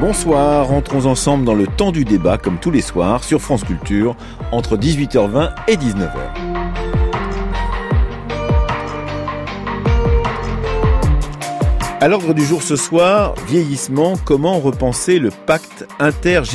Bonsoir, rentrons ensemble dans le temps du débat, comme tous les soirs, sur France Culture, entre 18h20 et 19h. À l'ordre du jour ce soir, vieillissement, comment repenser le pacte intergénérationnel ?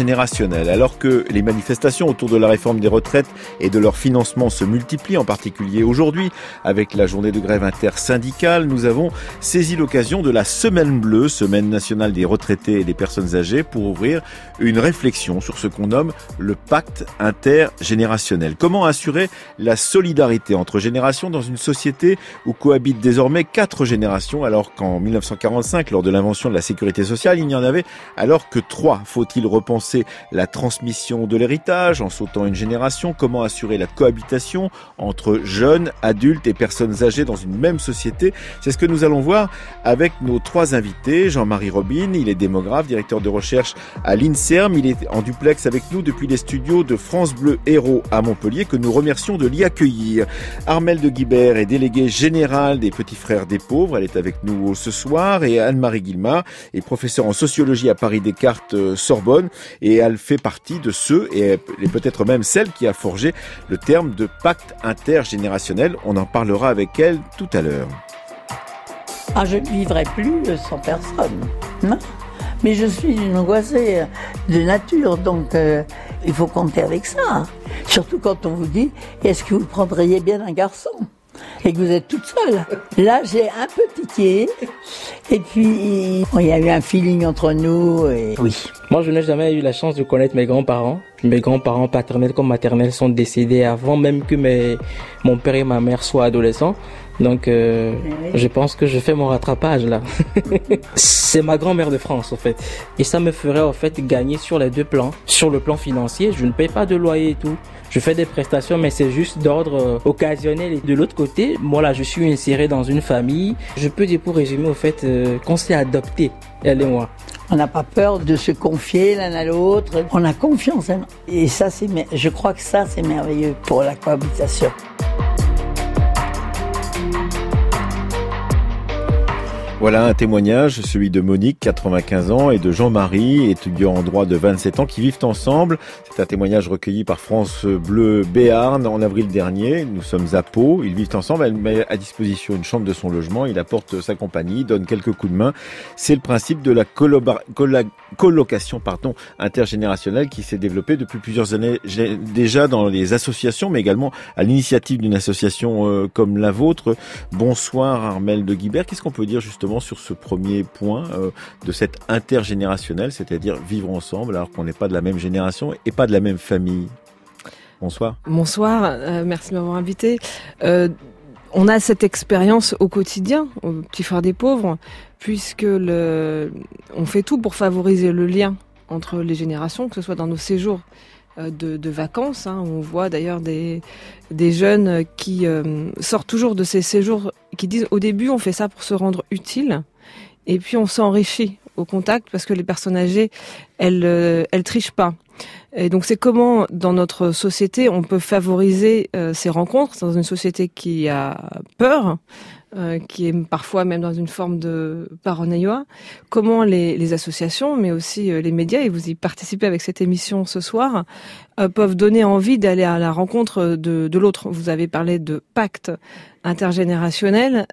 Alors que les manifestations autour de la réforme des retraites et de leur financement se multiplient, en particulier aujourd'hui, avec la journée de grève intersyndicale, nous avons saisi l'occasion de la Semaine Bleue, Semaine nationale des retraités et des personnes âgées, pour ouvrir une réflexion sur ce qu'on nomme le pacte intergénérationnel. Comment assurer la solidarité entre générations dans une société où cohabitent désormais 4 générations, alors qu'en 1945, lors de l'invention de la sécurité sociale, il n'y en avait alors que 3. Faut-il repenser la transmission de l'héritage en sautant une génération ? Comment assurer la cohabitation entre jeunes, adultes et personnes âgées dans une même société ? C'est ce que nous allons voir avec nos 3 invités. Jean-Marie Robine, il est démographe, directeur de recherche à l'INSERM. Il est en duplex avec nous depuis les studios de France Bleu Héros à Montpellier, que nous remercions de l'y accueillir. Armelle de Guibert est déléguée générale des Petits Frères des Pauvres. Elle est avec nous ce soir. Et Anne-Marie Guillemard est professeure en sociologie à Paris Descartes Sorbonne, et elle fait partie de ceux, et peut-être même celle qui a forgé le terme de pacte intergénérationnel. On en parlera avec elle tout à l'heure. Je ne vivrai plus sans personne, non. Mais je suis une angoissée de nature, donc il faut compter avec ça. Surtout quand on vous dit, est-ce que vous prendriez bien un garçon ? Et que vous êtes toute seule. Là, j'ai un peu tiqué. Et puis, il y a eu un feeling entre nous. Et... oui. Moi, je n'ai jamais eu la chance de connaître mes grands-parents. Mes grands-parents paternels comme maternels sont décédés avant même que mon père et ma mère soient adolescents. Donc, je pense que je fais mon rattrapage là. C'est ma grand-mère de France, en fait. Et ça me ferait, en fait, gagner sur les 2 plans. Sur le plan financier, je ne paye pas de loyer et tout. Je fais des prestations, mais c'est juste d'ordre occasionnel. Et de l'autre côté, moi là, je suis inséré dans une famille. Je peux dire, pour résumer, au fait, qu'on s'est adopté, elle et moi. On n'a pas peur de se confier l'un à l'autre. On a confiance. Et ça, je crois que ça, c'est merveilleux pour la cohabitation. Voilà un témoignage, celui de Monique, 95 ans, et de Jean-Marie, étudiant en droit de 27 ans, qui vivent ensemble. C'est un témoignage recueilli par France Bleu Béarn en avril dernier. Nous sommes à Pau, ils vivent ensemble. Elle met à disposition une chambre de son logement, il apporte sa compagnie, donne quelques coups de main. C'est le principe de la colocation intergénérationnelle qui s'est développée depuis plusieurs années déjà dans les associations, mais également à l'initiative d'une association comme la vôtre. Bonsoir Armelle de Guibert. Qu'est-ce qu'on peut dire justement sur ce premier point de cette intergénérationnel, c'est-à-dire vivre ensemble alors qu'on n'est pas de la même génération et pas de la même famille. Bonsoir. Bonsoir, merci de m'avoir invité. On a cette expérience au quotidien, au Petit Frère des Pauvres, puisque on fait tout pour favoriser le lien entre les générations, que ce soit dans nos séjours de vacances. Où on voit d'ailleurs des jeunes qui sortent toujours de ces séjours, qui disent au début on fait ça pour se rendre utile, et puis on s'enrichit au contact parce que les personnes âgées elles trichent pas. Et donc c'est comment dans notre société on peut favoriser ces rencontres dans une société qui a peur, qui est parfois même dans une forme de paranoïa. Comment les associations, mais aussi les médias, et vous y participez avec cette émission ce soir, peuvent donner envie d'aller à la rencontre de l'autre. Vous avez parlé de pacte intergénérationnel.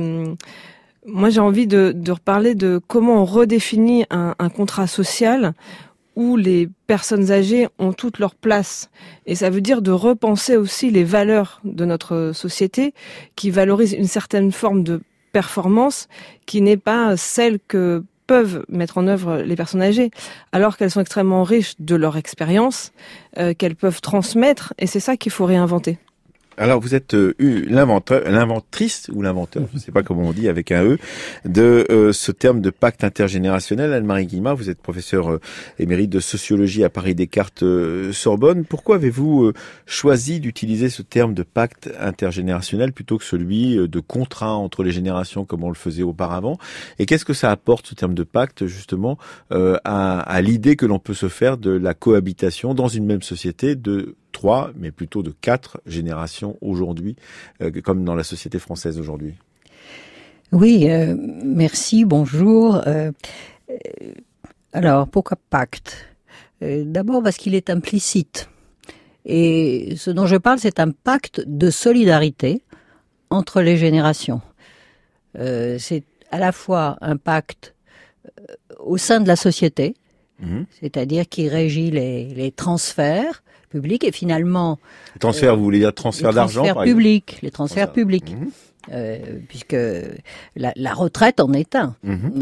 Moi, j'ai envie de reparler de comment on redéfinit un contrat social où les personnes âgées ont toute leur place. Et ça veut dire de repenser aussi les valeurs de notre société qui valorisent une certaine forme de performance qui n'est pas celle que peuvent mettre en œuvre les personnes âgées, alors qu'elles sont extrêmement riches de leur expérience, qu'elles peuvent transmettre, et c'est ça qu'il faut réinventer. Alors vous êtes l'inventrice ou l'inventeur, je ne sais pas comment on dit avec un E, de ce terme de pacte intergénérationnel. Anne-Marie Guillemard, vous êtes professeure émérite de sociologie à Paris Descartes Sorbonne. Pourquoi avez-vous choisi d'utiliser ce terme de pacte intergénérationnel plutôt que celui de contrat entre les générations comme on le faisait auparavant ? Et qu'est-ce que ça apporte, ce terme de pacte, justement, à l'idée que l'on peut se faire de la cohabitation dans une même société de 3, mais plutôt de 4 générations aujourd'hui, comme dans la société française aujourd'hui? Oui, merci, bonjour. Alors, pourquoi pacte ? D'abord parce qu'il est implicite. Et ce dont je parle, c'est un pacte de solidarité entre les générations. C'est à la fois un pacte au sein de la société, c'est-à-dire qui régit les transferts publics et finalement... Les transferts, vous voulez dire transfert d'argent, par exemple ? Les transferts publics. Puisque la retraite en est un.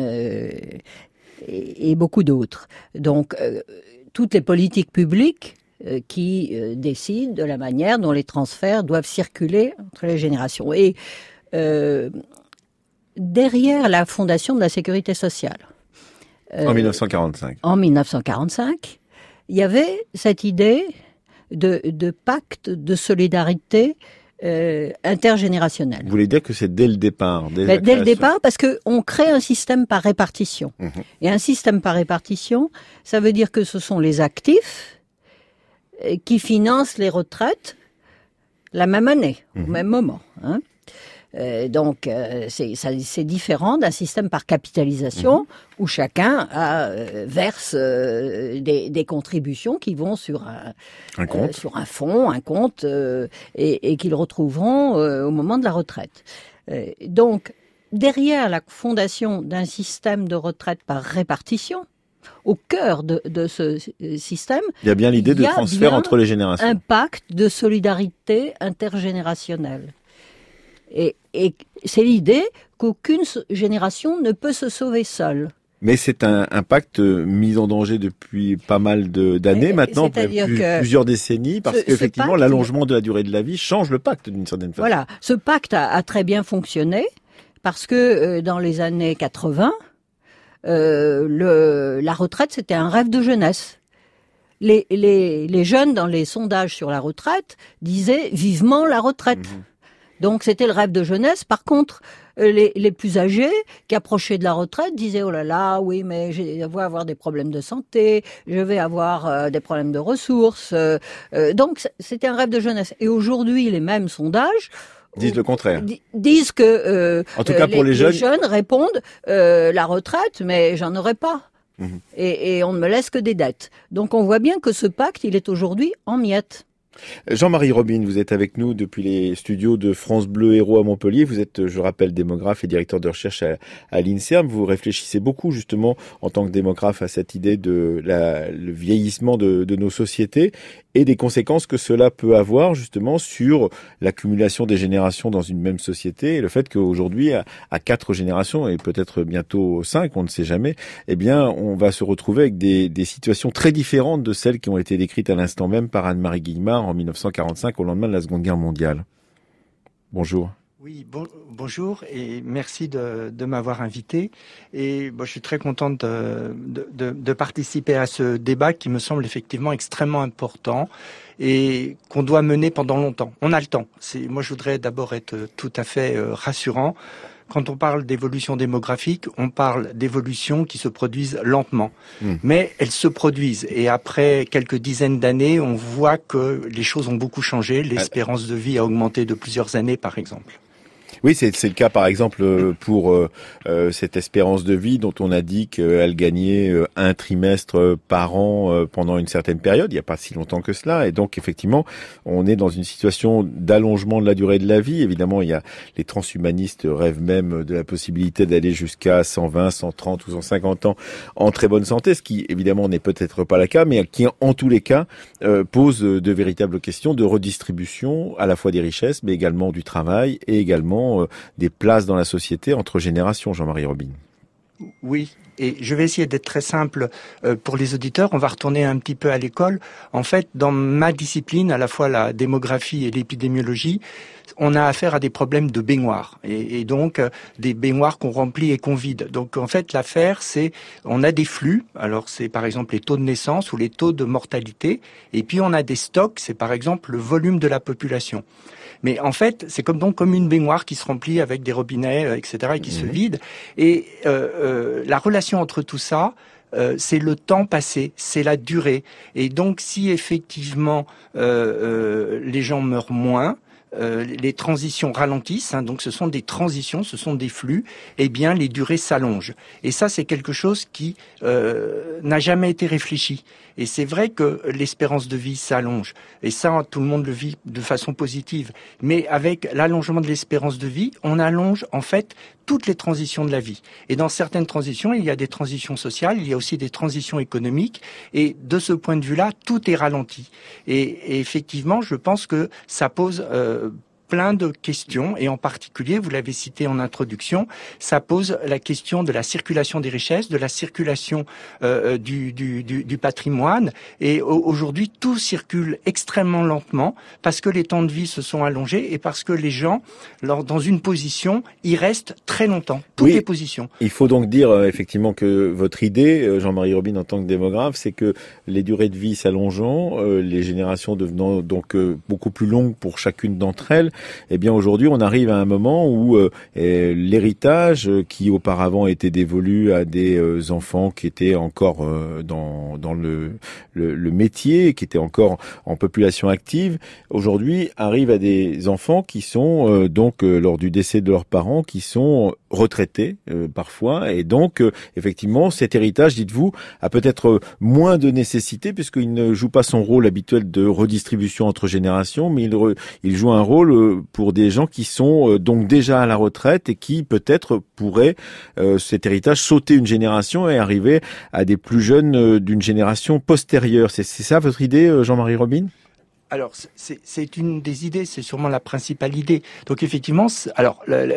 Et beaucoup d'autres. Donc, toutes les politiques publiques qui décident de la manière dont les transferts doivent circuler entre les générations. Et derrière la fondation de la sécurité sociale. En 1945. En 1945, il y avait cette idée de pacte de solidarité intergénérationnelle. Vous voulez dire que c'est dès le départ, dès le départ, parce que on crée un système par répartition. Et un système par répartition, ça veut dire que ce sont les actifs qui financent les retraites la même année, au même moment. Donc, c'est différent d'un système par capitalisation où chacun verse des contributions qui vont sur sur un fonds, un compte, et qu'ils retrouveront au moment de la retraite. Donc, derrière la fondation d'un système de retraite par répartition, au cœur de ce système, il y a bien l'idée de transfert entre les générations. Un pacte de solidarité intergénérationnelle. Et c'est l'idée qu'aucune génération ne peut se sauver seule. Mais c'est un pacte mis en danger depuis pas mal d'années maintenant, plusieurs décennies, parce qu'effectivement l'allongement de la durée de la vie change le pacte d'une certaine façon. Voilà, ce pacte a très bien fonctionné, parce que dans les années 80, la retraite c'était un rêve de jeunesse. Les jeunes dans les sondages sur la retraite disaient vivement la retraite. Donc c'était le rêve de jeunesse. Par contre, les plus âgés qui approchaient de la retraite disaient « Oh là là, oui, mais je vais avoir des problèmes de santé, je vais avoir des problèmes de ressources. » Donc c'était un rêve de jeunesse. Et aujourd'hui, les mêmes sondages disent le contraire. Disent que en tout cas pour les jeunes répondent la retraite, mais j'en aurai pas. Et on ne me laisse que des dettes. Donc on voit bien que ce pacte, il est aujourd'hui en miettes. Jean-Marie Robine, vous êtes avec nous depuis les studios de France Bleu Héros à Montpellier. Vous êtes, je rappelle, démographe et directeur de recherche à l'INSERM. Vous réfléchissez beaucoup justement en tant que démographe à cette idée de le vieillissement de nos sociétés et des conséquences que cela peut avoir justement sur l'accumulation des générations dans une même société et le fait qu'aujourd'hui, à 4 générations et peut-être bientôt 5, on ne sait jamais, eh bien, on va se retrouver avec des situations très différentes de celles qui ont été décrites à l'instant même par Anne-Marie Guillemard en 1945 au lendemain de la Seconde Guerre mondiale. Bonjour. Oui, bonjour et merci de m'avoir invité. Et je suis très contente de participer à ce débat qui me semble effectivement extrêmement important et qu'on doit mener pendant longtemps. On a le temps. Moi, je voudrais d'abord être tout à fait rassurant. Quand on parle d'évolution démographique, on parle d'évolutions qui se produisent lentement. Mais elles se produisent. Et après quelques dizaines d'années, on voit que les choses ont beaucoup changé. L'espérance de vie a augmenté de plusieurs années, par exemple. Oui, c'est le cas par exemple pour cette espérance de vie dont on a dit qu'elle gagnait un trimestre par an pendant une certaine période, il n'y a pas si longtemps que cela, et donc effectivement on est dans une situation d'allongement de la durée de la vie. Évidemment, il y a les transhumanistes rêvent même de la possibilité d'aller jusqu'à 120, 130 ou 150 ans en très bonne santé, ce qui évidemment n'est peut-être pas le cas, mais qui en tous les cas pose de véritables questions de redistribution à la fois des richesses, mais également du travail et également des places dans la société entre générations, Jean-Marie Robine. Oui, et je vais essayer d'être très simple pour les auditeurs. On va retourner un petit peu à l'école. En fait, dans ma discipline, à la fois la démographie et l'épidémiologie, on a affaire à des problèmes de baignoires et donc des baignoires qu'on remplit et qu'on vide. Donc en fait, l'affaire, c'est on a des flux. Alors c'est par exemple les taux de naissance ou les taux de mortalité. Et puis on a des stocks. C'est par exemple le volume de la population. Mais en fait, c'est comme une baignoire qui se remplit avec des robinets, etc., et qui se vide. Et la relation entre tout ça, c'est le temps passé, c'est la durée. Et donc, si effectivement les gens meurent moins, les transitions ralentissent, donc ce sont des transitions, ce sont des flux, eh bien les durées s'allongent. Et ça, c'est quelque chose qui n'a jamais été réfléchi. Et c'est vrai que l'espérance de vie s'allonge. Et ça, tout le monde le vit de façon positive. Mais avec l'allongement de l'espérance de vie, on allonge en fait toutes les transitions de la vie. Et dans certaines transitions, il y a des transitions sociales, il y a aussi des transitions économiques. Et de ce point de vue-là, tout est ralenti. Et effectivement, je pense que ça pose plein de questions, et en particulier, vous l'avez cité en introduction, ça pose la question de la circulation des richesses, de la circulation du patrimoine, et aujourd'hui, tout circule extrêmement lentement, parce que les temps de vie se sont allongés, et parce que les gens, dans une position, ils restent très longtemps, toutes les positions. Il faut donc dire effectivement que votre idée, Jean-Marie Robine, en tant que démographe, c'est que les durées de vie s'allongeant, les générations devenant donc beaucoup plus longues pour chacune d'entre elles, eh bien aujourd'hui on arrive à un moment où l'héritage qui auparavant était dévolu à des enfants qui étaient encore dans le métier, qui étaient encore en population active, aujourd'hui arrive à des enfants qui sont donc lors du décès de leurs parents, qui sont retraités parfois, et donc effectivement cet héritage, dites-vous, a peut-être moins de nécessité puisqu'il ne joue pas son rôle habituel de redistribution entre générations, mais il joue un rôle pour des gens qui sont donc déjà à la retraite et qui peut-être pourraient, cet héritage, sauter une génération et arriver à des plus jeunes d'une génération postérieure. C'est ça votre idée, Jean-Marie Robine ? Alors, c'est une des idées, c'est sûrement la principale idée. Donc effectivement, alors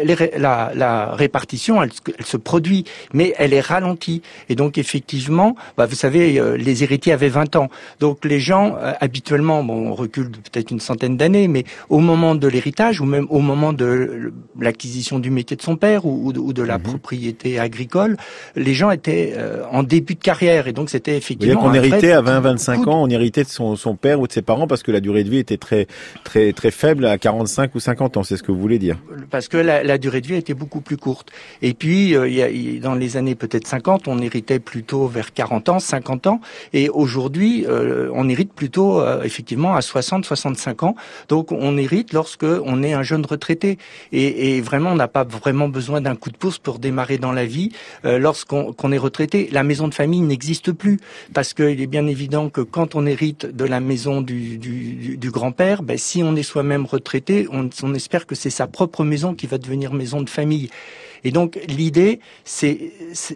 la répartition, elle se produit, mais elle est ralentie. Et donc effectivement, vous savez, les héritiers avaient 20 ans. Donc les gens, habituellement, on recule de peut-être une centaine d'années, mais au moment de l'héritage, ou même au moment de l'acquisition du métier de son père, ou de la propriété agricole, les gens étaient en début de carrière. Et donc c'était effectivement... On héritait à 20-25 ans, on héritait de son père ou de ses parents, parce que la durée de vie était très très très faible à 45 ou 50 ans, c'est ce que vous voulez dire. Parce que la durée de vie était beaucoup plus courte. Et puis dans les années peut-être 50, on héritait plutôt vers 40 ans, 50 ans, et aujourd'hui on hérite plutôt effectivement à 60-65 ans. Donc on hérite lorsque on est un jeune retraité, et vraiment on n'a pas vraiment besoin d'un coup de pouce pour démarrer dans la vie. Lorsqu'on est retraité, la maison de famille n'existe plus, parce qu'il est bien évident que quand on hérite de la maison du grand-père, si on est soi-même retraité, on espère que c'est sa propre maison qui va devenir maison de famille. Et donc l'idée, c'est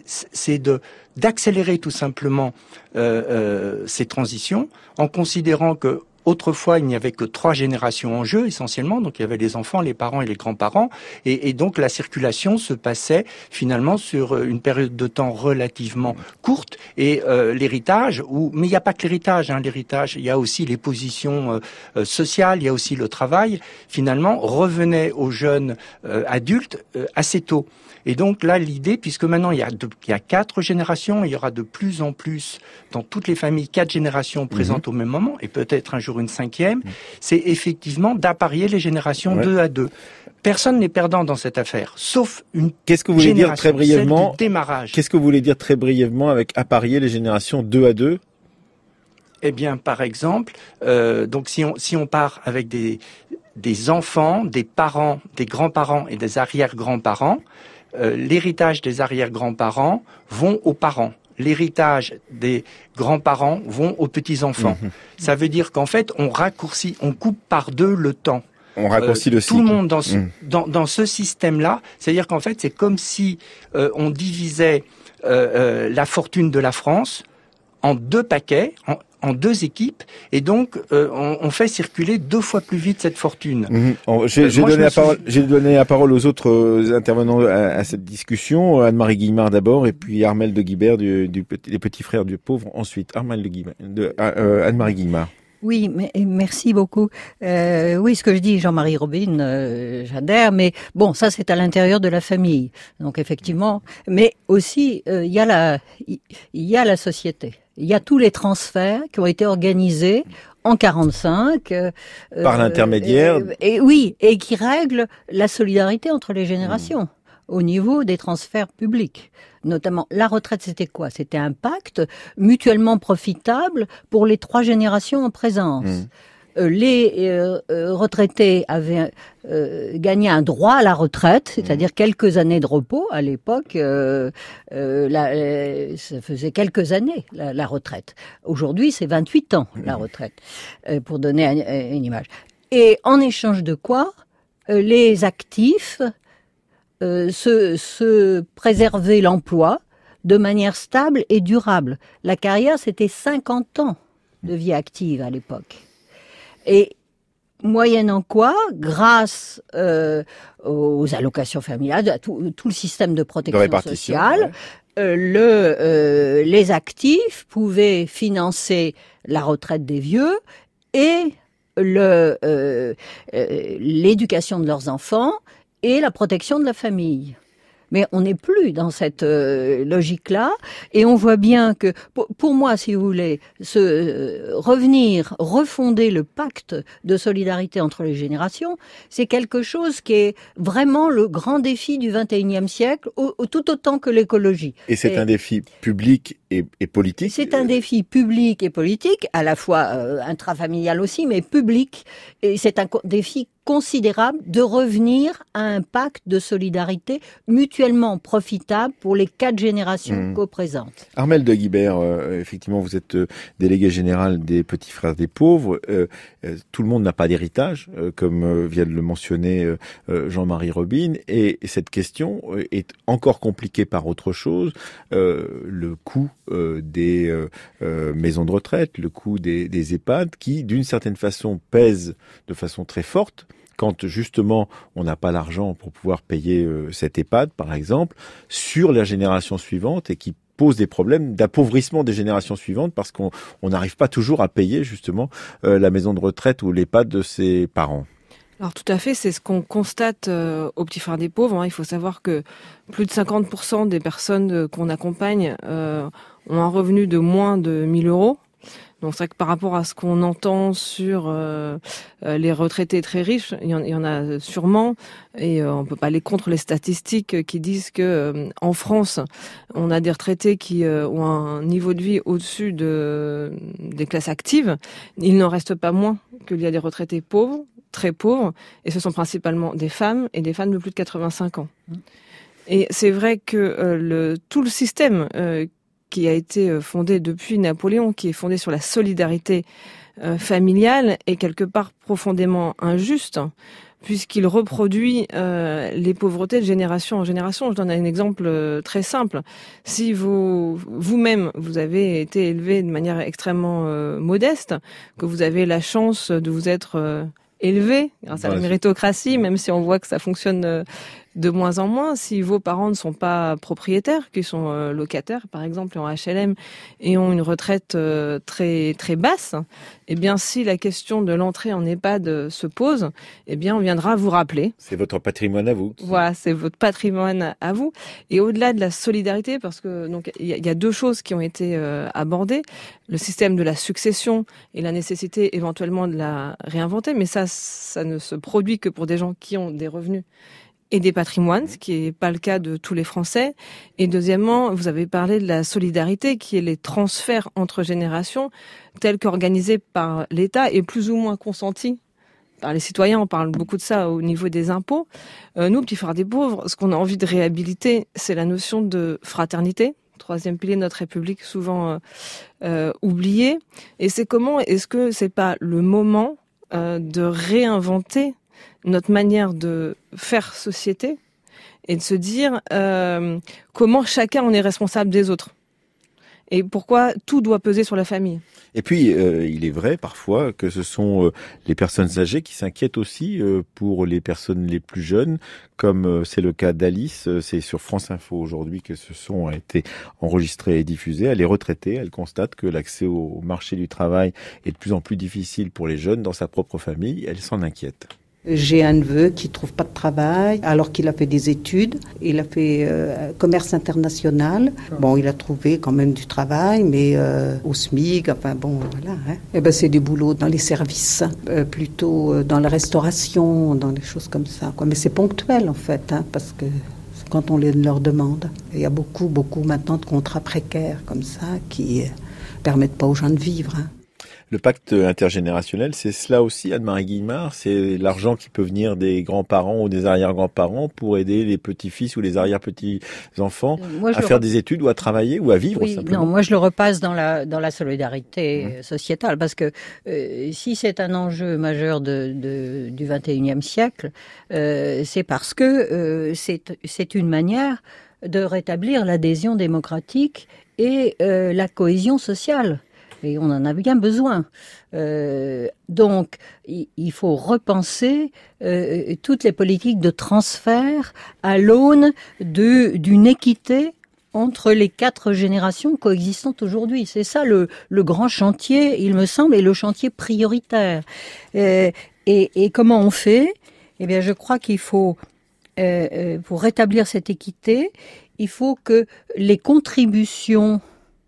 d'accélérer tout simplement ces transitions, en considérant que autrefois, il n'y avait que 3 générations en jeu, essentiellement. Donc, il y avait les enfants, les parents et les grands-parents. Et donc, la circulation se passait finalement sur une période de temps relativement courte. Et l'héritage, mais il n'y a pas que l'héritage. L'héritage, il y a aussi les positions sociales, il y a aussi le travail. Finalement, revenait aux jeunes adultes assez tôt. Et donc là, l'idée, puisque maintenant il y a 4 générations, il y aura de plus en plus dans toutes les familles 4 générations présentes au même moment, et peut-être un jour une 5e, c'est effectivement d'apparier les générations 2 à 2. Personne n'est perdant dans cette affaire, sauf une Qu'est-ce que vous voulez dire très brièvement, celle du démarrage. Qu'est-ce que vous voulez dire très brièvement avec apparier les générations 2 à 2 ? Eh bien, par exemple, donc si on part avec des enfants, des parents, des grands-parents et des arrière-grands-parents, l'héritage des arrière-grands-parents vont aux parents. L'héritage des grands-parents vont aux petits-enfants. Ça veut dire qu'en fait, on coupe par 2 le temps. On raccourcit le cycle. Tout le monde dans ce système-là, c'est-à-dire qu'en fait, c'est comme si on divisait la fortune de la France en 2 paquets, en 2 équipes, et donc on fait circuler 2 fois plus vite cette fortune. J'ai donné la parole aux autres intervenants à cette discussion. Anne-Marie Guillemard d'abord, et puis Armelle de Guibert des Petits Frères du Pauvre ensuite. Anne-Marie Guillemard. Oui, merci beaucoup. Oui, ce que je dis, Jean-Marie Robine, j'adhère, mais bon, ça c'est à l'intérieur de la famille. Donc effectivement, mais aussi il y a la société. Il y a tous les transferts qui ont été organisés en 45 par l'intermédiaire. Et qui règlent la solidarité entre les générations au niveau des transferts publics. Notamment, la retraite, c'était quoi ? C'était un pacte mutuellement profitable pour les 3 générations en présence. les retraités avaient gagné un droit à la retraite, c'est-à-dire quelques années de repos. À l'époque, ça faisait quelques années la retraite. Aujourd'hui, c'est 28 ans la retraite, pour donner une image. Et en échange de quoi, les actifs se préservaient l'emploi de manière stable et durable. La carrière, c'était 50 ans de vie active à l'époque. Et moyennant quoi, grâce aux allocations familiales, à tout le système de protection sociale, les actifs pouvaient financer la retraite des vieux et l'éducation de leurs enfants et la protection de la famille. Mais on n'est plus dans cette logique-là, et on voit bien que, pour moi, si vous voulez, refonder le pacte de solidarité entre les générations, c'est quelque chose qui est vraiment le grand défi du XXIe siècle, tout autant que l'écologie. Et c'est un défi public et politique. C'est un défi public et politique, à la fois intrafamilial aussi, mais public. Et c'est un défi considérable de revenir à un pacte de solidarité mutuellement profitable pour les 4 générations co-présentes. Armelle de Guibert, effectivement, vous êtes délégué général des Petits Frères des Pauvres. Tout le monde n'a pas d'héritage, comme vient de le mentionner Jean-Marie Robine. Et cette question est encore compliquée par autre chose. Le coût des maisons de retraite, le coût des EHPAD, qui, d'une certaine façon, pèse de façon très forte quand justement on n'a pas l'argent pour pouvoir payer cet EHPAD, par exemple, sur la génération suivante, et qui pose des problèmes d'appauvrissement des générations suivantes parce qu'on n'arrive pas toujours à payer justement la maison de retraite ou l'EHPAD de ses parents. Alors tout à fait, c'est ce qu'on constate aux Petits Frères des Pauvres. Il faut savoir que plus de 50% des personnes qu'on accompagne ont un revenu de moins de 1 000 euros. Donc c'est vrai que par rapport à ce qu'on entend sur les retraités très riches, il y en a sûrement, et on peut pas aller contre les statistiques qui disent que en France, on a des retraités qui ont un niveau de vie au-dessus des classes actives. Il n'en reste pas moins qu'il y a des retraités pauvres, très pauvres, et ce sont principalement des femmes et des femmes de plus de 85 ans. Et c'est vrai que tout le système qui a été fondé depuis Napoléon, qui est fondé sur la solidarité familiale, est quelque part profondément injuste, puisqu'il reproduit les pauvretés de génération en génération. Je donne un exemple très simple. Si vous-même, vous avez été élevé de manière extrêmement modeste, que vous avez la chance de vous être élevé grâce à la méritocratie, même si on voit que ça fonctionne de moins en moins, si vos parents ne sont pas propriétaires, qu'ils sont locataires par exemple en HLM et ont une retraite très très basse, eh bien si la question de l'entrée en EHPAD se pose, eh bien on viendra vous rappeler. C'est votre patrimoine à vous. Voilà, c'est votre patrimoine à vous. Et au-delà de la solidarité, parce que donc il y a 2 choses qui ont été abordées, le système de la succession et la nécessité éventuellement de la réinventer, mais ça ne se produit que pour des gens qui ont des revenus et des patrimoines, ce qui n'est pas le cas de tous les Français. Et deuxièmement, vous avez parlé de la solidarité, qui est les transferts entre générations, tels qu'organisés par l'État et plus ou moins consentis par les citoyens. On parle beaucoup de ça au niveau des impôts. Nous, Petits Frères des Pauvres, ce qu'on a envie de réhabiliter, c'est la notion de fraternité, 3e pilier de notre République, souvent oublié. Et c'est comment est-ce que c'est pas le moment de réinventer notre manière de faire société et de se dire comment chacun en est responsable des autres et pourquoi tout doit peser sur la famille. Et puis, il est vrai parfois que ce sont les personnes âgées qui s'inquiètent aussi pour les personnes les plus jeunes, comme c'est le cas d'Alice. C'est sur France Info aujourd'hui que ce son a été enregistré et diffusé. Elle est retraitée, elle constate que l'accès au marché du travail est de plus en plus difficile pour les jeunes dans sa propre famille. Elle s'en inquiète. J'ai un neveu qui trouve pas de travail alors qu'il a fait des études. Il a fait commerce international. Bon, il a trouvé quand même du travail, mais au SMIC, enfin bon, voilà. Et ben c'est des boulots dans les services, plutôt dans la restauration, dans des choses comme ça, quoi. Mais c'est ponctuel en fait, parce que quand on leur demande, il y a beaucoup maintenant de contrats précaires comme ça qui permettent pas aux gens de vivre. Le pacte intergénérationnel, c'est cela aussi, Anne-Marie Guillemard, c'est l'argent qui peut venir des grands-parents ou des arrière-grands-parents pour aider les petits-fils ou les arrière-petits-enfants à faire des études ou à travailler ou à vivre simplement. Non, moi je le repasse dans la solidarité sociétale, parce que si c'est un enjeu majeur du XXIe siècle, c'est parce que c'est une manière de rétablir l'adhésion démocratique et la cohésion sociale. Et on en a bien besoin. Donc, il faut repenser toutes les politiques de transfert à l'aune d'une équité entre les 4 générations coexistantes aujourd'hui. C'est ça le grand chantier, il me semble, et le chantier prioritaire. Et comment on fait ? Eh bien, je crois qu'il faut, pour rétablir cette équité, il faut que les contributions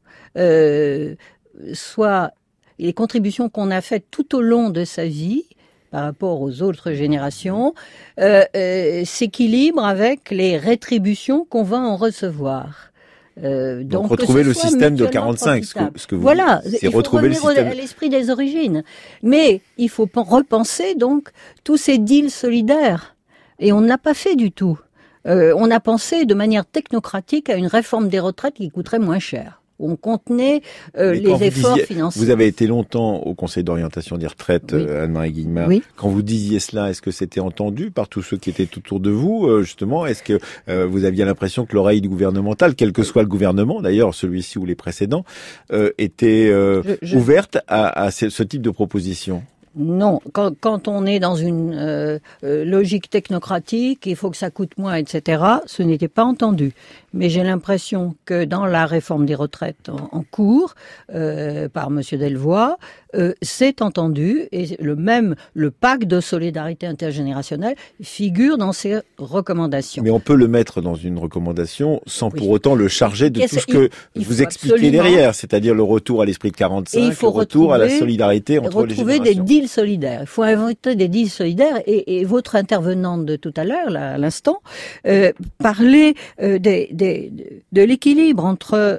les contributions qu'on a faites tout au long de sa vie par rapport aux autres générations s'équilibrent avec les rétributions qu'on va en recevoir. Donc retrouver le système de 45, ce que vous dites, c'est retrouver le système à l'esprit des origines. Mais il faut repenser donc tous ces deals solidaires. Et on n'a pas fait du tout. On a pensé de manière technocratique à une réforme des retraites qui coûterait moins cher. On contenait les efforts financiers. Vous avez été longtemps au Conseil d'orientation des retraites, oui. Anne-Marie Guillemard. Oui. Quand vous disiez cela, est-ce que c'était entendu par tous ceux qui étaient autour de vous, justement ? Est-ce que vous aviez l'impression que l'oreille gouvernementale, quel que soit le gouvernement, d'ailleurs celui-ci ou les précédents, était ouverte à ce type de proposition ? Non, quand on est dans une logique technocratique, il faut que ça coûte moins, etc., ce n'était pas entendu. Mais j'ai l'impression que dans la réforme des retraites en cours, par Monsieur Delvoye, c'est entendu, et le pacte de solidarité intergénérationnelle figure dans ces recommandations. Mais on peut le mettre dans une recommandation sans pour autant le charger de tout ce que vous expliquez derrière, c'est-à-dire le retour à l'esprit de 45, le retour à la solidarité entre les générations. Des deals solidaires. Il faut inventer des deals solidaires, et votre intervenante de tout à l'heure, là, à l'instant, parlait de l'équilibre entre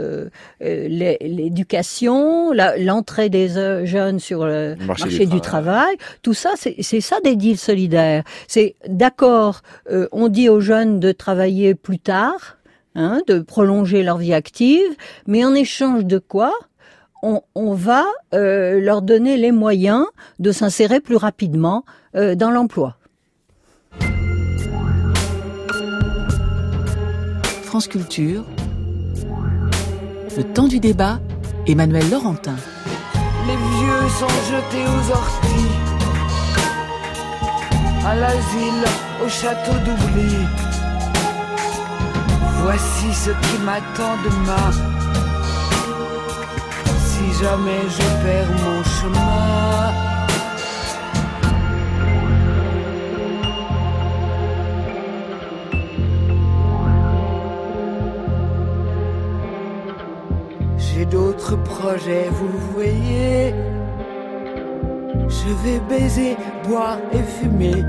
l'éducation, l'entrée des jeunes sur le marché du travail. Tout ça, c'est ça des deals solidaires. C'est d'accord, on dit aux jeunes de travailler plus tard, de prolonger leur vie active, mais en échange de quoi on va leur donner les moyens de s'insérer plus rapidement dans l'emploi. France Culture, le temps du débat, Emmanuel Laurentin. Les vieux sont jetés aux orties, à l'asile, au château d'oubli. Voici ce qui m'attend demain, si jamais je perds mon chemin. J'ai d'autres projets, vous voyez. Je vais baiser, boire et fumer.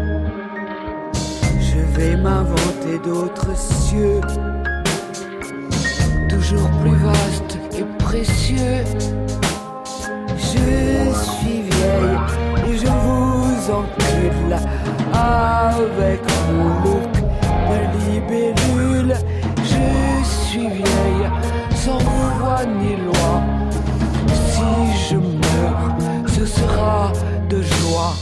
Je vais m'inventer d'autres cieux, toujours plus vastes et précieux. Je suis vieille et je vous encule avec mon look de libellule. Je suis vieille sans voix ni loi. Si je meurs, ce sera de joie.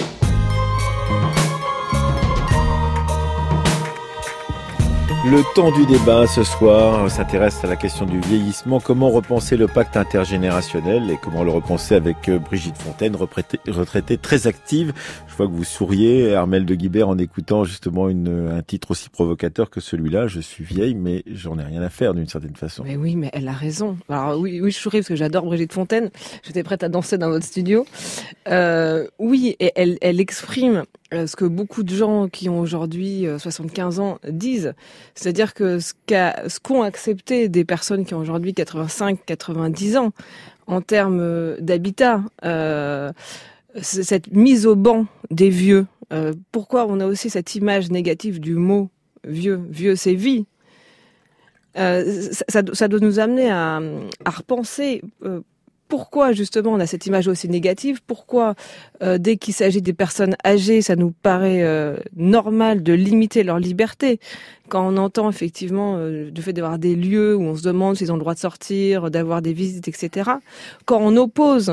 Le temps du débat ce soir s'intéresse à la question du vieillissement. Comment repenser le pacte intergénérationnel et comment le repenser avec Brigitte Fontaine, retraitée très active. Je vois que vous souriez, Armelle de Guibert, en écoutant justement un titre aussi provocateur que celui-là. Je suis vieille, mais j'en ai rien à faire d'une certaine façon. Mais oui, mais elle a raison. Alors oui, je souris parce que j'adore Brigitte Fontaine. J'étais prête à danser dans votre studio. Oui, et elle exprime ce que beaucoup de gens qui ont aujourd'hui 75 ans disent. C'est-à-dire que ce qu'ont accepté des personnes qui ont aujourd'hui 85, 90 ans en termes d'habitat, cette mise au banc des vieux. Pourquoi on a aussi cette image négative du mot vieux ? Vieux, c'est vie. Ça doit nous amener à repenser pourquoi justement on a cette image aussi négative. Pourquoi dès qu'il s'agit des personnes âgées, ça nous paraît normal de limiter leur liberté. Quand on entend effectivement le fait d'avoir des lieux où on se demande s'ils ont le droit de sortir, d'avoir des visites, etc. Quand on oppose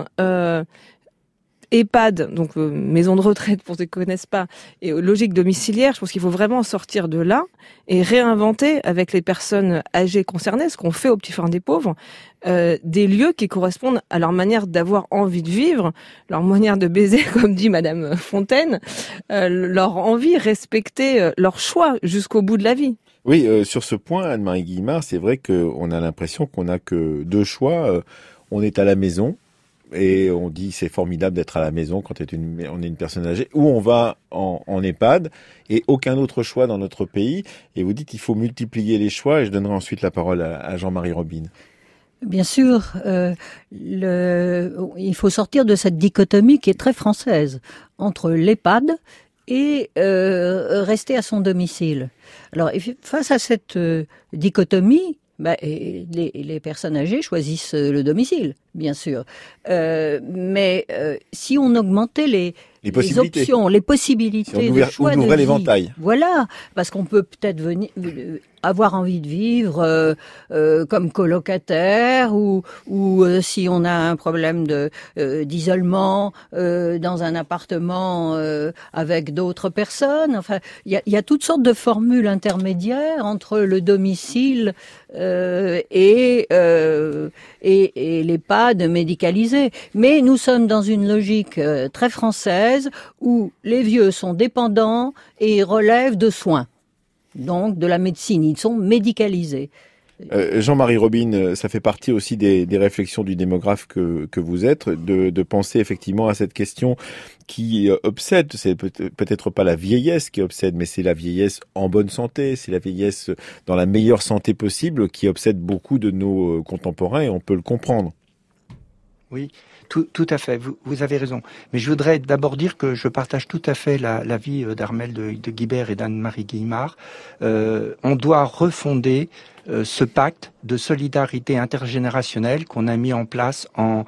EHPAD, donc maison de retraite pour ceux qui ne connaissent pas, et logique domiciliaire, je pense qu'il faut vraiment sortir de là et réinventer avec les personnes âgées concernées, ce qu'on fait au Petit Foin des Pauvres, des lieux qui correspondent à leur manière d'avoir envie de vivre, leur manière de baiser, comme dit Madame Fontaine, leur envie, respecter leur choix jusqu'au bout de la vie. Oui, sur ce point, Anne-Marie Guillemard, c'est vrai qu'on a l'impression qu'on n'a que deux choix. On est à la maison, et on dit c'est formidable d'être à la maison quand on est une personne âgée, ou on va en EHPAD, et aucun autre choix dans notre pays. Et vous dites qu'il faut multiplier les choix, et je donnerai ensuite la parole à Jean-Marie Robin. Bien sûr, il faut sortir de cette dichotomie qui est très française entre l'EHPAD et rester à son domicile. Alors, face à cette dichotomie, les personnes âgées choisissent le domicile, bien sûr. Mais si on augmentait les options, les possibilités de choix de vie, l'éventail. Voilà, parce qu'on peut peut-être avoir envie de vivre comme colocataire ou si on a un problème d'isolement dans un appartement avec d'autres personnes. Enfin, il y a toutes sortes de formules intermédiaires entre le domicile et l'EHPAD médicalisé. Mais nous sommes dans une logique très française où les vieux sont dépendants et relèvent de soins. Donc de la médecine, ils sont médicalisés. Jean-Marie Robin, ça fait partie aussi des réflexions du démographe que vous êtes, de penser effectivement à cette question qui obsède, c'est peut-être pas la vieillesse qui obsède, mais c'est la vieillesse en bonne santé, c'est la vieillesse dans la meilleure santé possible qui obsède beaucoup de nos contemporains, et on peut le comprendre. Oui, tout à fait, vous avez raison. Mais je voudrais d'abord dire que je partage tout à fait l'avis d'Armelle de Guibert et d'Anne-Marie Guillemard. On doit refonder ce pacte de solidarité intergénérationnelle qu'on a mis en place en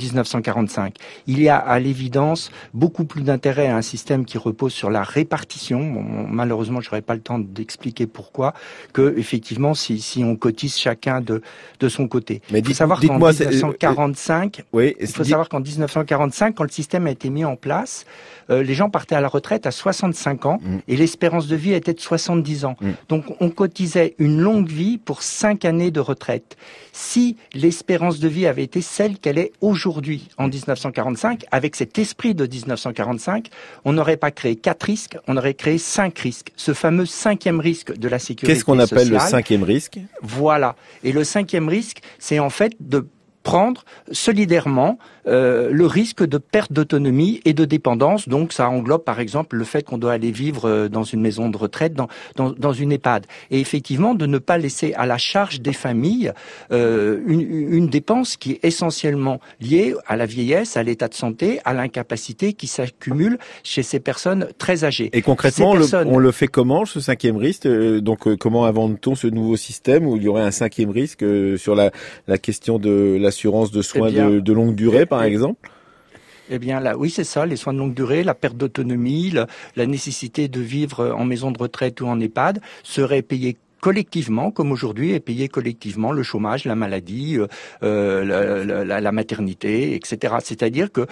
1945. Il y a à l'évidence beaucoup plus d'intérêt à un système qui repose sur la répartition. Malheureusement, je n'aurai pas le temps d'expliquer pourquoi, que effectivement, si on cotise chacun de son côté. Mais il faut savoir qu'en 1945, qu'en 1945, quand le système a été mis en place, les gens partaient à la retraite à 65 ans et l'espérance de vie était de 70 ans. Donc, on cotisait une longue vie pour 5 années de retraite. Si l'espérance de vie avait été celle qu'elle est aujourd'hui, en 1945, avec cet esprit de 1945, on n'aurait pas créé 4 risques, on aurait créé 5 risques. Ce fameux 5e risque de la sécurité sociale. Qu'est-ce qu'on appelle le 5e risque ? Voilà. Et le 5e risque, c'est en fait de prendre solidairement le risque de perte d'autonomie et de dépendance. Donc ça englobe par exemple le fait qu'on doit aller vivre dans une maison de retraite, dans une EHPAD. Et effectivement de ne pas laisser à la charge des familles une dépense qui est essentiellement liée à la vieillesse, à l'état de santé, à l'incapacité qui s'accumule chez ces personnes très âgées. Et concrètement, on le fait comment, ce 5e risque ? Donc comment invente-t-on ce nouveau système où il y aurait un 5e risque sur la question de l'assurance de soins de longue durée, par exemple ? Eh bien là, oui, c'est ça, les soins de longue durée, la perte d'autonomie, la nécessité de vivre en maison de retraite ou en EHPAD seraient payés collectivement, comme aujourd'hui, est payé collectivement le chômage, la maladie, la maternité, etc. C'est-à-dire que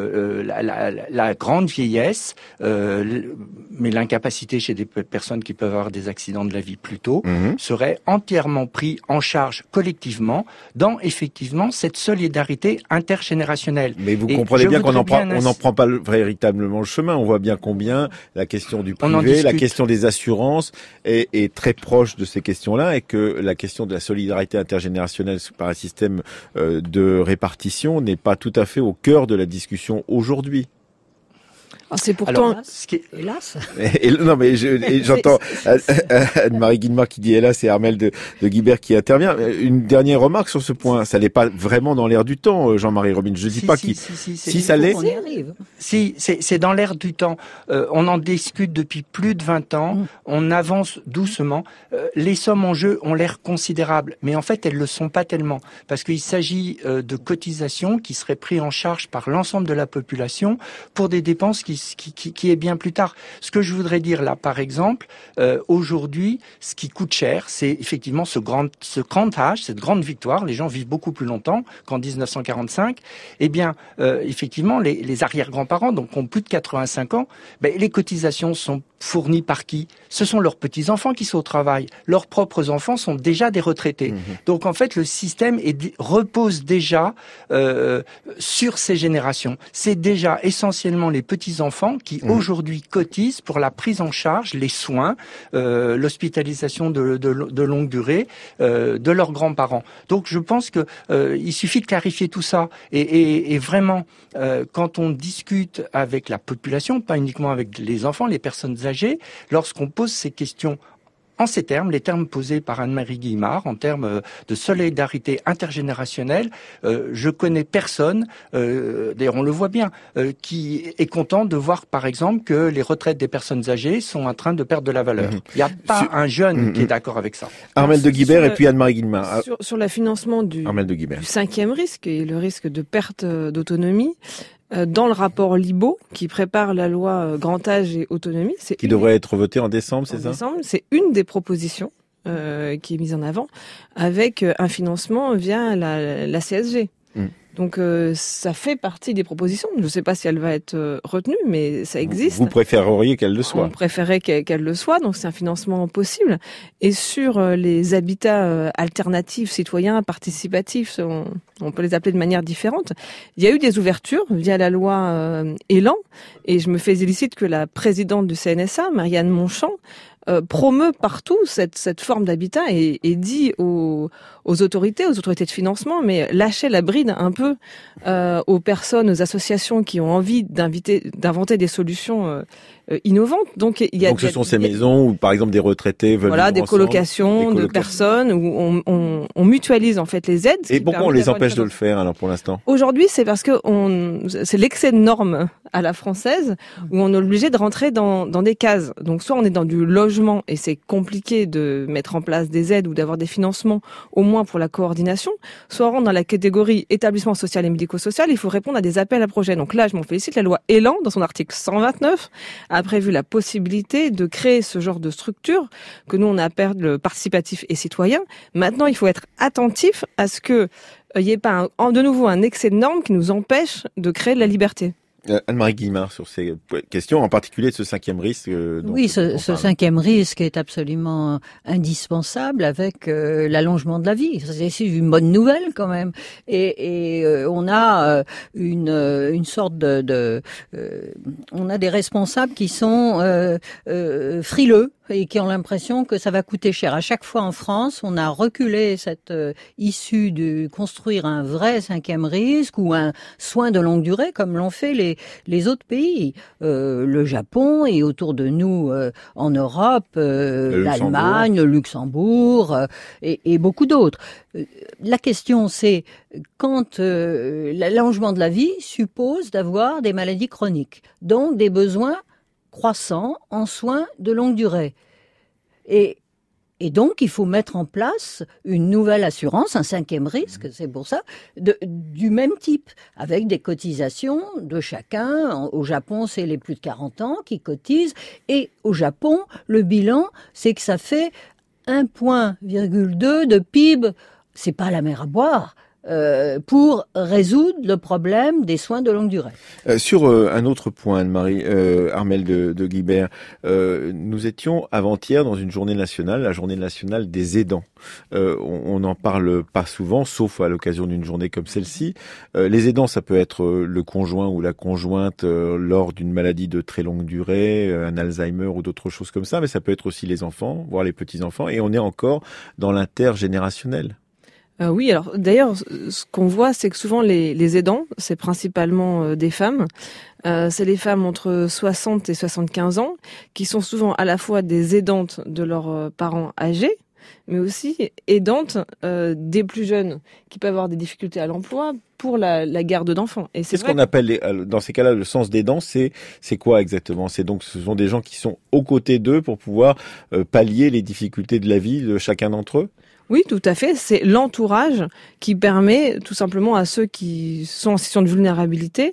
la grande vieillesse, mais l'incapacité chez des personnes qui peuvent avoir des accidents de la vie plus tôt, serait entièrement pris en charge collectivement dans effectivement cette solidarité intergénérationnelle. Mais vous comprenez bien qu'on n'en prend pas véritablement le chemin. On voit bien combien la question du privé, la question des assurances est très proche de ces questions-là, et que la question de la solidarité intergénérationnelle par un système de répartition n'est pas tout à fait au cœur de la discussion aujourd'hui. C'est pourtant... Hélas. Non, mais j'entends Anne-Marie Guillemard qui dit hélas et Armelle de Guibert qui intervient. Une dernière remarque sur ce point. Ça n'est pas vraiment dans l'air du temps, Jean-Marie Robine. Je ne dis pas si ça l'est. Si, c'est dans l'air du temps. On en discute depuis plus de 20 ans. On avance doucement. Les sommes en jeu ont l'air considérables, mais en fait, elles le sont pas tellement. Parce qu'il s'agit de cotisations qui seraient prises en charge par l'ensemble de la population pour des dépenses qui est bien plus tard. Ce que je voudrais dire là, par exemple, aujourd'hui, ce qui coûte cher, c'est effectivement ce grand âge, cette grande victoire. Les gens vivent beaucoup plus longtemps qu'en 1945. Eh bien, effectivement, les arrière-grands-parents, donc ont plus de 85 ans, les cotisations sont fournies par qui? Ce sont leurs petits-enfants qui sont au travail. Leurs propres enfants sont déjà des retraités. Donc en fait, le système repose déjà sur ces générations. C'est déjà essentiellement les petits-enfants qui aujourd'hui cotisent pour la prise en charge, les soins, l'hospitalisation de longue durée de leurs grands-parents. Donc je pense que il suffit de clarifier tout ça et vraiment quand on discute avec la population, pas uniquement avec les enfants, les personnes âgées, lorsqu'on pose ces questions en ces termes, les termes posés par Anne-Marie Guillemard, en termes de solidarité intergénérationnelle, je connais personne, d'ailleurs on le voit bien, qui est content de voir par exemple que les retraites des personnes âgées sont en train de perdre de la valeur. Il n'y a pas un jeune qui est d'accord avec ça. Armelle de Guibert et puis Anne-Marie Guillemard. Sur le financement du 5e risque et le risque de perte d'autonomie, dans le rapport Libault, qui prépare la loi Grand Âge et Autonomie, devrait être votée en décembre, c'est ça? C'est une des propositions qui est mise en avant, avec un financement via la CSG. Donc ça fait partie des propositions. Je ne sais pas si elle va être retenue, mais ça existe. Vous préféreriez qu'elle le soit? On préférait qu'elle le soit, donc c'est un financement possible. Et sur les habitats alternatifs, citoyens, participatifs, on peut les appeler de manière différente, il y a eu des ouvertures via la loi Élan, et je me félicite que la présidente du CNSA, Marianne Monchamp, promeut partout cette forme d'habitat et dit aux autorités de financement, mais lâchez la bride un peu aux personnes, aux associations qui ont envie d'inventer des solutions innovantes. Donc ce sont ces maisons où par exemple des retraités veulent vivre des ensemble, colocations de personnes où on mutualise en fait les aides. Et pourquoi on les empêche de le faire alors pour l'instant? Aujourd'hui, c'est parce que c'est l'excès de normes à la française où on est obligé de rentrer dans des cases. Donc soit on est dans du logement et c'est compliqué de mettre en place des aides ou d'avoir des financements au moins pour la coordination, soit on rentre dans la catégorie établissement social et médico-social, il faut répondre à des appels à projets. Donc là, je m'en félicite, la loi Élan, dans son article 129, a prévu la possibilité de créer ce genre de structure que nous on appelle le participatif et citoyen. Maintenant, il faut être attentif à ce que il n'y ait pas de nouveau un excès de normes qui nous empêche de créer de la liberté. Anne-Marie Guillemard, sur ces questions, en particulier de ce 5e risque. Oui, ce 5e risque est absolument indispensable avec l'allongement de la vie. C'est une bonne nouvelle quand même. Et on a une sorte on a des responsables qui sont frileux et qui ont l'impression que ça va coûter cher. À chaque fois en France, on a reculé cette issue de construire un vrai 5e risque ou un soin de longue durée comme l'ont fait les autres pays. Le Japon et autour de nous en Europe, l'Allemagne, le Luxembourg et beaucoup d'autres. La question c'est quand l'allongement de la vie suppose d'avoir des maladies chroniques, donc des besoins croissant en soins de longue durée. Et donc, il faut mettre en place une nouvelle assurance, un 5e risque, c'est pour ça, du même type, avec des cotisations de chacun. Au Japon, c'est les plus de 40 ans qui cotisent. Et au Japon, le bilan, c'est que ça fait 1,2 de PIB. C'est pas la mer à boire. Pour résoudre le problème des soins de longue durée. Sur un autre point, Anne-Marie, Armelle de Guibert, nous étions avant-hier dans une journée nationale, la journée nationale des aidants. On n'en parle pas souvent, sauf à l'occasion d'une journée comme celle-ci. Les aidants, ça peut être le conjoint ou la conjointe lors d'une maladie de très longue durée, un Alzheimer ou d'autres choses comme ça, mais ça peut être aussi les enfants, voire les petits-enfants, et on est encore dans l'intergénérationnel. Oui, alors d'ailleurs, ce qu'on voit, c'est que souvent les aidants, c'est principalement des femmes. C'est les femmes entre 60 et 75 ans qui sont souvent à la fois des aidantes de leurs parents âgés, mais aussi aidantes des plus jeunes qui peuvent avoir des difficultés à l'emploi pour la garde d'enfants. Et Qu'est-ce qu'on appelle, dans ces cas-là, le sens d'aidant, c'est quoi exactement? Ce sont des gens qui sont aux côtés d'eux pour pouvoir pallier les difficultés de la vie de chacun d'entre eux? Oui, tout à fait. C'est l'entourage qui permet tout simplement à ceux qui sont en situation de vulnérabilité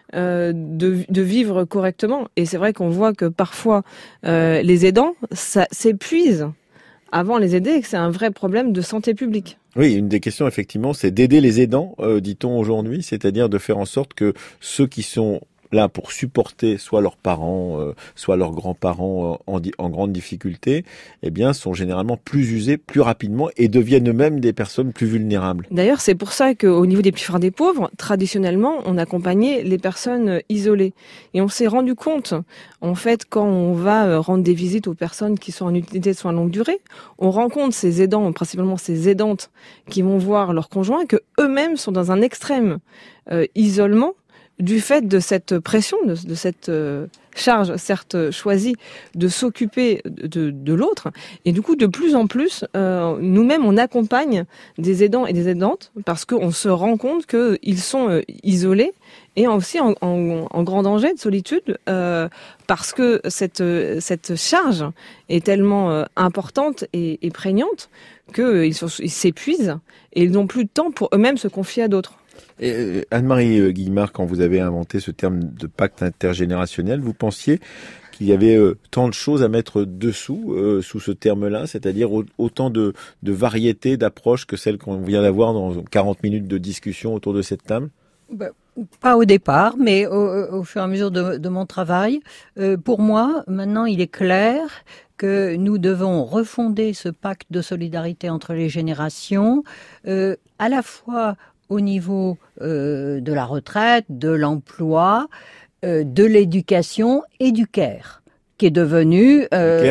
de vivre correctement. Et c'est vrai qu'on voit que parfois les aidants, ça s'épuise avant les aider et que c'est un vrai problème de santé publique. Oui, une des questions effectivement, c'est d'aider les aidants, dit-on aujourd'hui, c'est-à-dire de faire en sorte que ceux qui sont là pour supporter soit leurs parents, soit leurs grands-parents en grande difficulté, eh bien, sont généralement plus usés plus rapidement et deviennent eux-mêmes des personnes plus vulnérables. D'ailleurs, c'est pour ça qu'au niveau des petits frères des pauvres, traditionnellement, on accompagnait les personnes isolées. Et on s'est rendu compte, en fait, quand on va rendre des visites aux personnes qui sont en unité de soins longue durée, on rencontre ces aidants, principalement ces aidantes, qui vont voir leurs conjoints, que eux-mêmes sont dans un extrême isolement, du fait de cette pression, de cette charge, certes choisie, de s'occuper de l'autre. Et du coup, de plus en plus, nous-mêmes, on accompagne des aidants et des aidantes parce qu'on se rend compte qu'ils sont isolés et aussi en grand danger de solitude parce que cette charge est tellement importante et prégnante qu'ils s'épuisent et ils n'ont plus de temps pour eux-mêmes se confier à d'autres. Et Anne-Marie Guillemard, quand vous avez inventé ce terme de pacte intergénérationnel, vous pensiez qu'il y avait tant de choses à mettre dessous, sous ce terme-là, c'est-à-dire autant de variétés, d'approches que celles qu'on vient d'avoir dans 40 minutes de discussion autour de cette table? Pas au départ, mais au fur et à mesure de mon travail. Pour moi, maintenant, il est clair que nous devons refonder ce pacte de solidarité entre les générations, à la fois au niveau de la retraite, de l'emploi, de l'éducation et du care, qui est devenu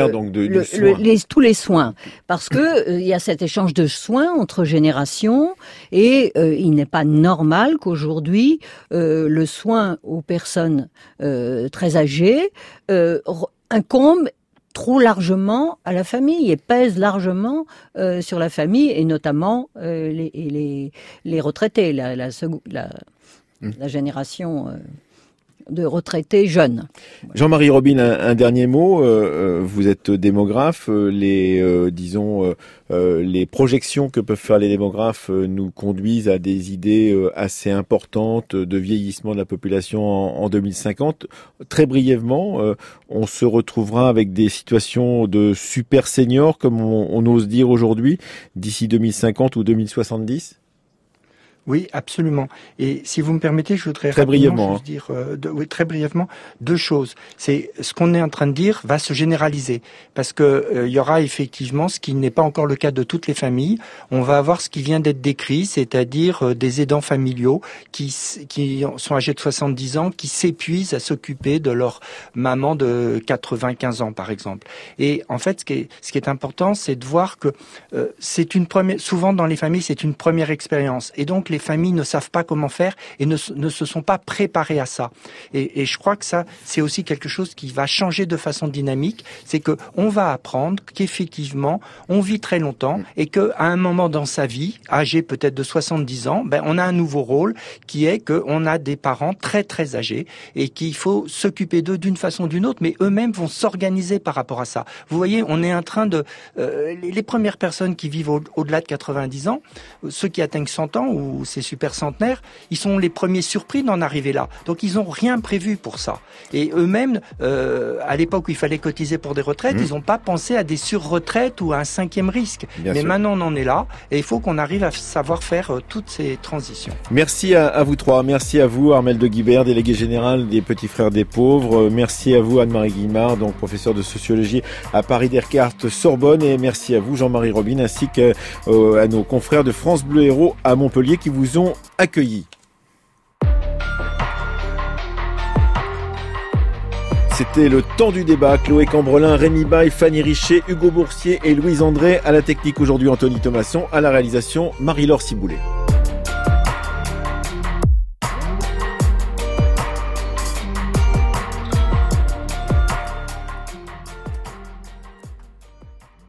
tous les soins. Parce que il y a cet échange de soins entre générations et il n'est pas normal qu'aujourd'hui le soin aux personnes très âgées incombe trop largement à la famille et pèse largement sur la famille et notamment les retraités, la génération de retraités jeunes. Jean-Marie Robine, un dernier mot. Vous êtes démographe. Les projections que peuvent faire les démographes nous conduisent à des idées assez importantes de vieillissement de la population en 2050. Très brièvement, on se retrouvera avec des situations de super seniors, comme on ose dire aujourd'hui, d'ici 2050 ou 2070 ? Oui, absolument. Et si vous me permettez, je voudrais très brièvement dire, très brièvement, deux choses. C'est ce qu'on est en train de dire va se généraliser parce que il y aura effectivement ce qui n'est pas encore le cas de toutes les familles. On va avoir ce qui vient d'être décrit, c'est-à-dire des aidants familiaux qui sont âgés de 70 ans, qui s'épuisent à s'occuper de leur maman de 95 ans, par exemple. Et en fait, ce qui est important, c'est de voir que souvent dans les familles, c'est une première expérience. Et donc, les familles ne savent pas comment faire et ne se sont pas préparées à ça. Et je crois que ça, c'est aussi quelque chose qui va changer de façon dynamique. C'est que on va apprendre qu'effectivement, on vit très longtemps et que à un moment dans sa vie, âgé peut-être de 70 ans, on a un nouveau rôle qui est qu'on a des parents très très âgés et qu'il faut s'occuper d'eux d'une façon ou d'une autre, mais eux-mêmes vont s'organiser par rapport à ça. Vous voyez, on est en train de les premières personnes qui vivent au-delà de 90 ans, ceux qui atteignent 100 ans ou ces super centenaires, ils sont les premiers surpris d'en arriver là. Donc ils n'ont rien prévu pour ça. Et eux-mêmes, à l'époque où il fallait cotiser pour des retraites, ils n'ont pas pensé à des sur-retraites ou à un cinquième risque. Bien sûr. Maintenant on en est là et il faut qu'on arrive à savoir faire toutes ces transitions. Merci à vous trois. Merci à vous Armelle de Guibert, délégué général des Petits Frères des Pauvres. Merci à vous Anne-Marie Guillemard, donc professeur de sociologie à Paris Descartes Sorbonne. Et merci à vous Jean-Marie Robine ainsi qu'à nos confrères de France Bleu Héros à Montpellier qui vous ont accueillis. C'était le temps du débat. Chloé Cambrelin, Rémi Baille, Fanny Richer, Hugo Boursier et Louise André. À la technique aujourd'hui, Anthony Thomasson. À la réalisation, Marie-Laure Ciboulet.